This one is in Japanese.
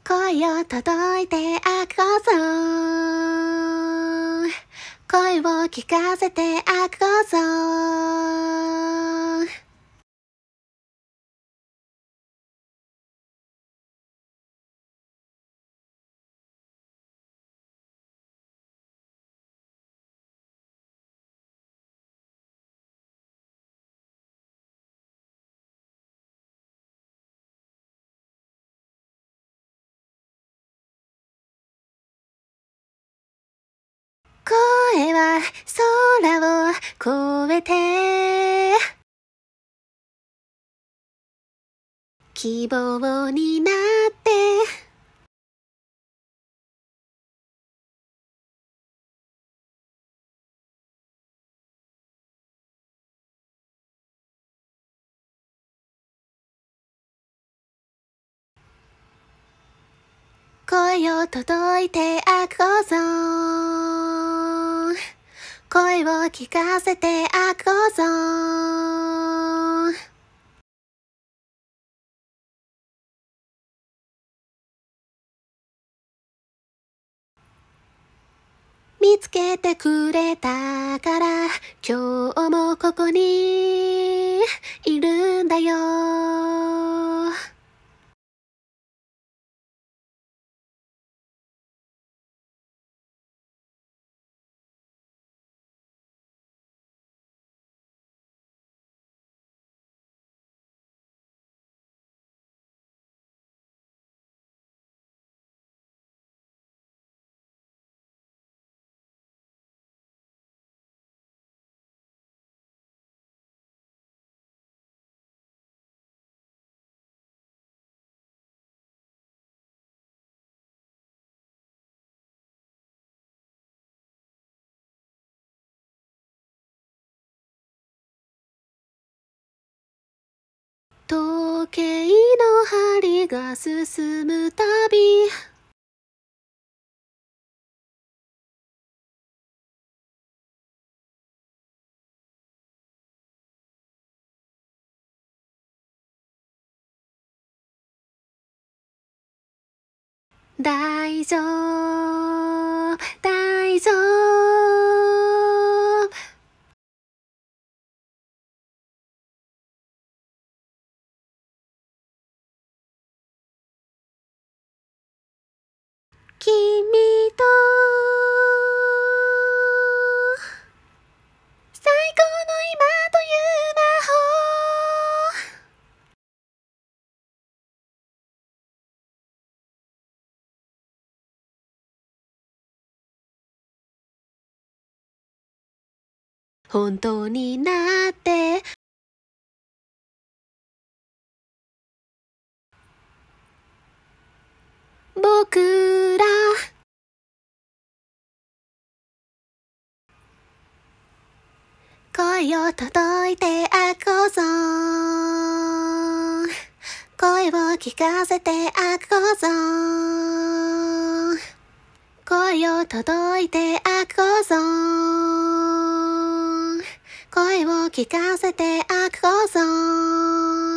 声を届いてあくこそ声を聞かせてあくこそ声は空を越えて希望になって声を届いてあくこそ声を聞かせてあくこそ見つけてくれたから今日もここにいるんだよ。時計の針が進むたび大丈夫、大丈夫君と最高の今という魔法本当になって僕ら声を届いてあくこそ声を聞かせてあくこそ声を届いてあくこそ声を聞かせてあくこそ